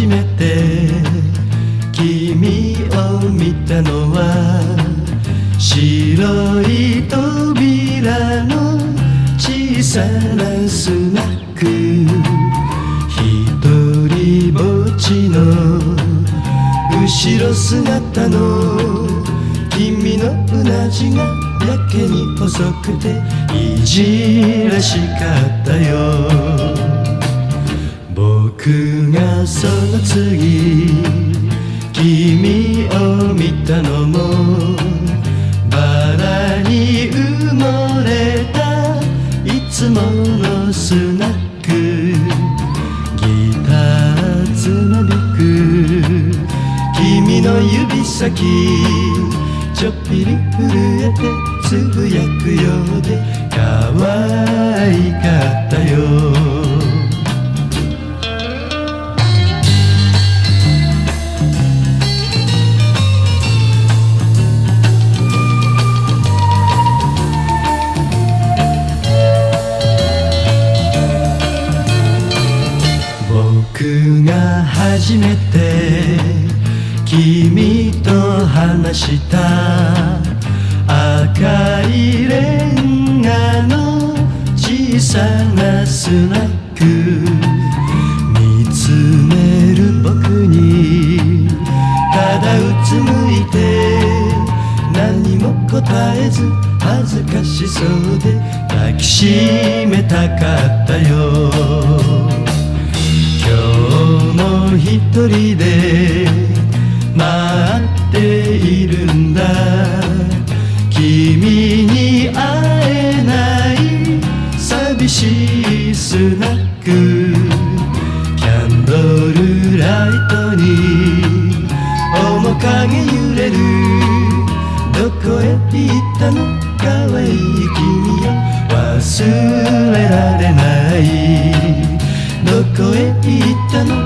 初めて君を見たのは白い扉の小さなスナック、一人ぼっちの後ろ姿の君のうなじがやけに細くていじらしかったよ。僕がその次君を見たのもバラに埋もれたいつものスナック、ギターつまびく君の指先ちょっぴり震えてつぶやくようで可愛かったよ。僕が初めて君と話した赤いレンガの小さなスナック、見つめる僕にただうつむいて何も答えず恥ずかしそうで抱きしめたかったよ。一人で待っているんだ、君に会えない寂しいスナック、キャンドルライトに面影揺れる、どこへ行ったの可愛い君よ忘れられない、どこへ行ったの